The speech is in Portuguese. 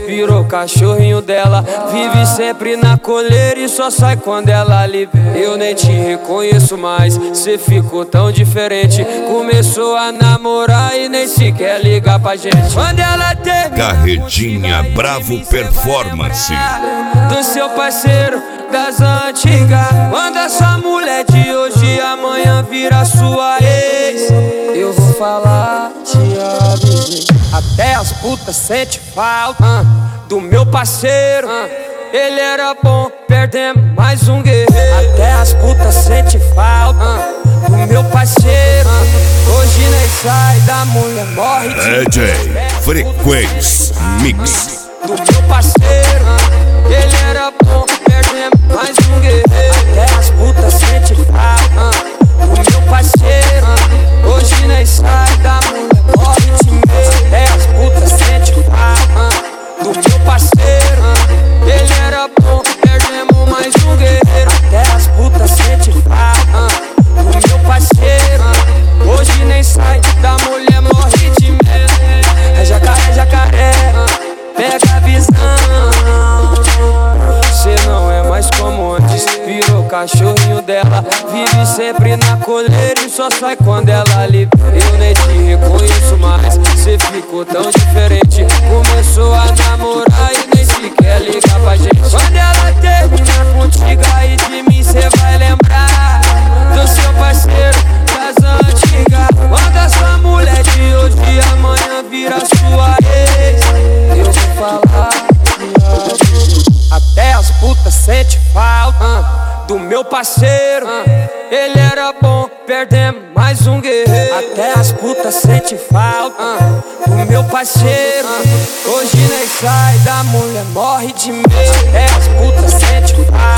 virou cachorrinho dela. Vive sempre na coleira e só sai quando ela libera. Eu nem te reconheço mais, cê ficou tão diferente. Começou a namorar e nem sequer liga pra gente. Quando ela termina, Carretinha Bravo Performance do seu parceiro das antigas. Quando essa mulher de hoje amanhã vira sua ex, eu vou falar, te avisei. Até as putas sente falta do meu parceiro. Ele era bom, perdemos mais um guerreiro. Até as putas sente falta do meu parceiro. Hoje nem sai da mulher, morre de DJ Frequência Mix do meu parceiro. Ele era bom, perdemos mais um guerreiro. Até as putas sente falta do meu parceiro. Hoje nem sai da mulher, morre de medo. Até as putas sente falta do meu parceiro. Ele era bom, perdemos mais um guerreiro. Até as putas sente falta do meu parceiro. Hoje nem sai da mulher, morre de medo. É jacaré, jacaré, pega a visão. Cê não é mais como antes, virou cachorrinho dela. Vive sempre na coleira e só sai quando ela libera. Eu nem te reconheço mais, cê ficou tão diferente. Começou a namorar e nem sequer liga pra gente. Quando ela termina contigo aí de mim, cê vai lembrar do seu parceiro das antigas. Quando essa mulher de hoje amanhã vira sua ex, eu vou falar, até as putas sente falta do meu parceiro. Ele era bom, perdemos mais um guerreiro. Até as putas sente falta do meu parceiro. Hoje nem sai da mulher, morre de medo. Até as putas sente falta